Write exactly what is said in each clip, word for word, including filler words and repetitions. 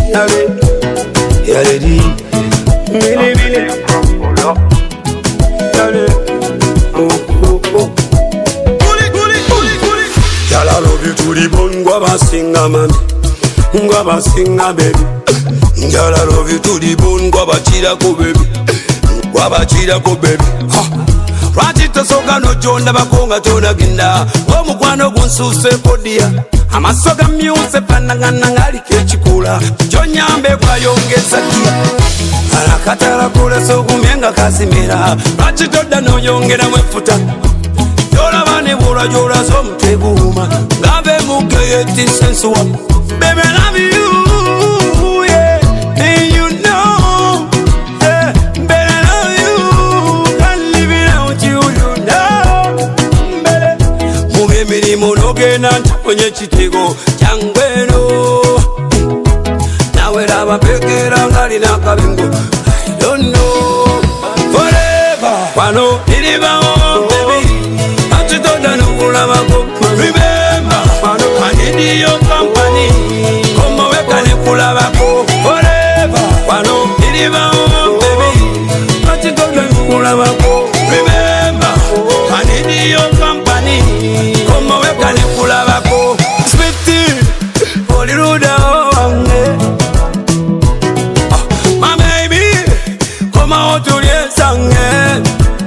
Yale, yale di, mili mili. Yale, oh oh oh. Kuli kuli kuli kuli. Yala love you to the bone, go ba singa mami, go ba singa baby. Yala love you to the bone, go ba chira ko baby, go ba chira ko baby. Lwaki tosoka nojonda bakonga tonaginda omukwano gunsuse podia amaso gamyuse panangana ngaliko ekikula kyonyambe kwayongeza kia alakatala kula sokumyenga kasimira lwaki todda noyongera mwefuta yolaba ne bula jolaza omutwe guuma ngambe mugeyeti sensuwa baby I love you yeah and you know yeah baby I love you can't live without you you know baby mumemirimu nogenda ntakonye kitego kyangweno nawe laba pekera ngalina akabengo I don't know forever wano iribawo baby atitoda nokulabako remember I need your company komo wekane kulabako forever wano iribawo baby atitoda nokulabako remember I need your company komo wekane kulabako sweetie holiruda wange my baby koma otulie sange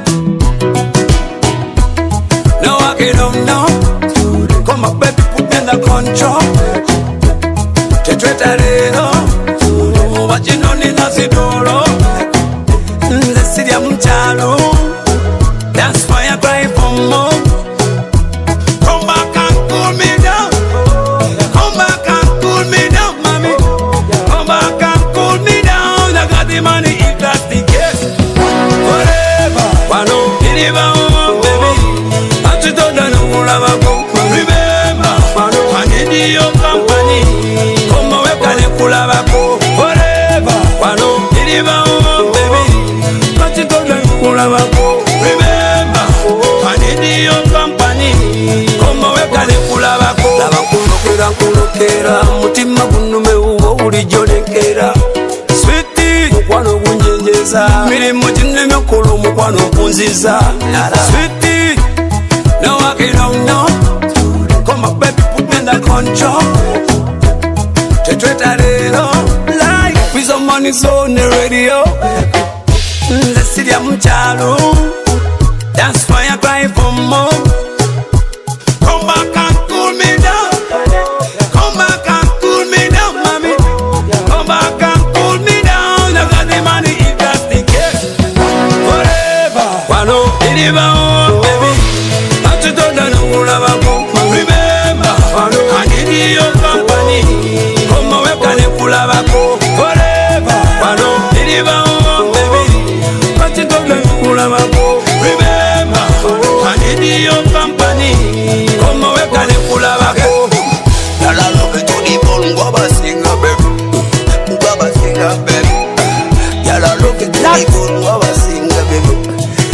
no I can't know come on baby put me in the control tetweta lero wachino nina sidoro nzesiria mchalo that's why I cry for more come back and cool me down come back and cool me down mommy come back and cool me down I got the money if that's the case forever wano iriba baby atitoda nokulabako remember I need your company komo wekane kulabako forever wano iriba baby atitoda nokulabako remember I need your company komo wekane kulabako laba kulokera kulokera mutima gunume uwo bulijjo lenkera sweetie mukwano gunjenjeza mirimu ginnemye kola omukwano kunziza sweetie no I can't know come on baby put me in the control tetweta lero like with some money on the radio nzesiria mchalo that's why I cry for more come back and cool me down come back and cool me down mommy come back and cool me down I got the money if that's the case forever wano iriba baby atitoda nokulabako remember I need your company komo wekane kulabako forever wano iriba baby atitoda nokulabako remember I need your company komo wekane kulabako yala love to the bone ngwaba singa baby ngwaba singa baby yala love to the bone ngwaba singa baby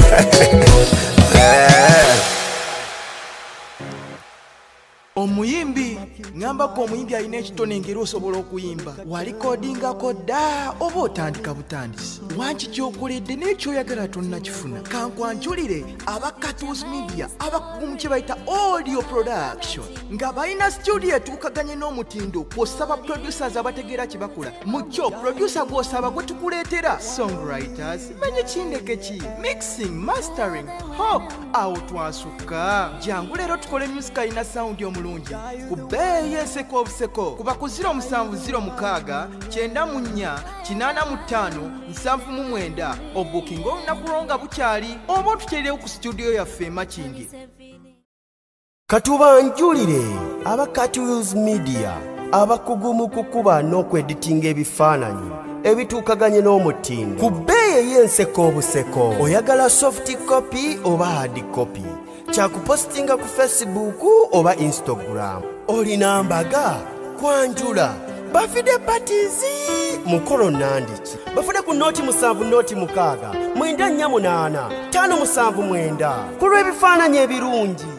omuyimbi ngamba ko omuyimbi alina ekitone ngeri osobola okuyimba walikodingako dda oba otandika butandisi wanki kyokoledde n'ekyoyagala tonnakifuna kankwanjulire aba Katus Media abakugumu kye bayita audio production nga balina studio etuukaganye n'omutindo kw'osaba producers abategeera kye bakola mu kyo producer gw'osaba gwe tukuleetera songwriters manye kindeke ki mixing mastering hop awo twasukka jangu leero tukole music alina sound omulungi ku bbeeyi enseko obuseko kuba ku ziro musanvu ziro mukaaga kyenda mu nnya kinaana mu ttaano nsanvu mu mwenda obukinga olunaku lwonga bukyali oba otukyerirewo ku studio yaffe emakindi katubanjulire aba Katus Media abakugu mu kukuba n'okweditinga ebifaananyi ebituukaganye n'omutindo ku bbeeyi ey'enseko obuseko oyagala soft copy oba hard copy kyakupostinga ku Facebook oba Instagram olina mbaga kwanjula bafide patizi mukolo nandiki bafide ku noti musanvu noti mukaaga mwenda nnya munaana tano musanvu mwenda ku lw'ebifaananyi ebirungi